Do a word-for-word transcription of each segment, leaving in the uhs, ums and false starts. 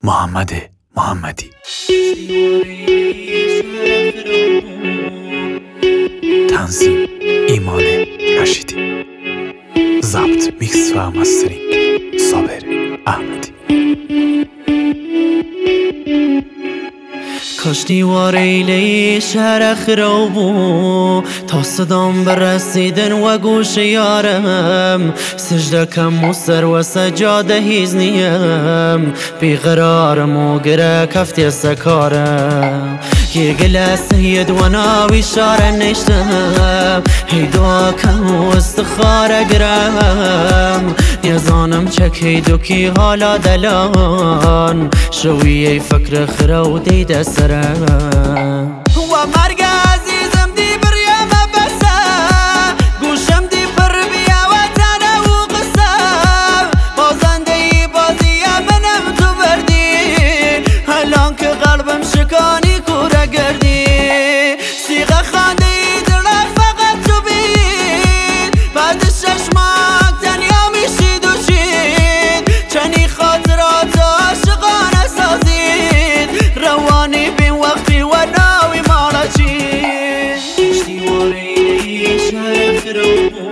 محمد محمدی. تنظیم ایمان رشیدی. ضبط میکس و مسترینگ صابر احمدی. کاش دیوار ایله شهر خراب بود تا صدام برسیدن و گوش یارم سجده کم و سر و سجاده هیز نیم بیقرارم و گره کفتی سکارم یه گله سید و ناوی شاره نشتم هی دعا کم و استخاره گرم نیزانم چکی دوکی حالا دلان شویه فکر خرو دیده سرم و مرگ عزیزم دی بریم بسه گوشم دی پر بیا و تنه و قسم بازنده ای بازی منم تو بردی الان که قلبم شکانی کوره گردی سیغه خانده ای دلم فقط تو بید بعد شش ماه تنیا میشید و شید چنی خاطرات عاشقانه سازید روانی بین وقتی و ناوی مالا چید کشتی واری شهر خرابون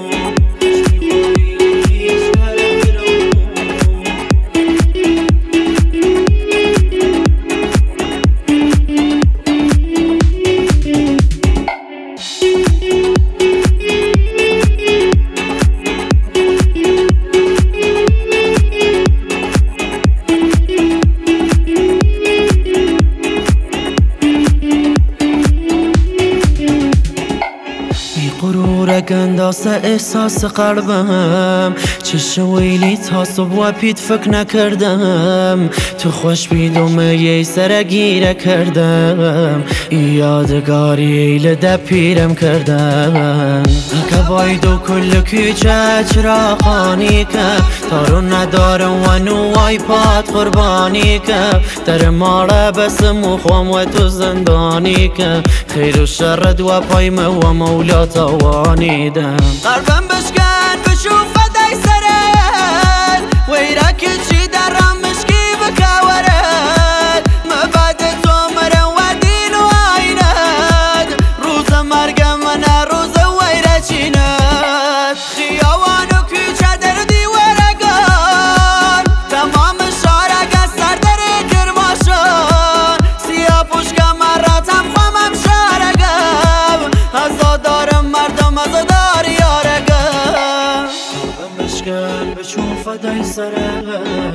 غرورک اندازه احساس قلبم چه ویلی تا صبح و پید فکر نکردم تو خوش بیدوم یه سر گیره کردم یادگاری لده پیرم کردم که بایدو کل کوچه چراغانی که تارو ندارم و نوای پات قربانی که در ماله بسم و خوام و تو زندانی که خیر و شرد و پایم و مولا توانیدم قلبم بشکن بشوف فدای سرد ویرک چی درم مشکی بکورد مبعد تو مرم و دین و عیند روز مرگم و نه روز ویره چیند خیاوان و کوچه در دیوارگان تمام شارگ سر در کرماشان سیاه پوشکم مراتم خوامم شارگم ازادارم مردم ازادار یارگم قلبم بشکن بچون فدای سرم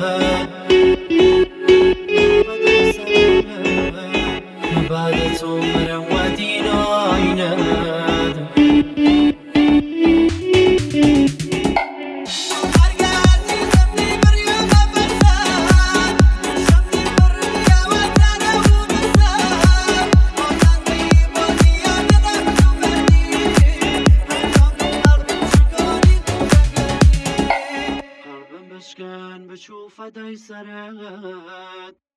بعد تو مرم و دین و عیند بشکن بچو فدای سرت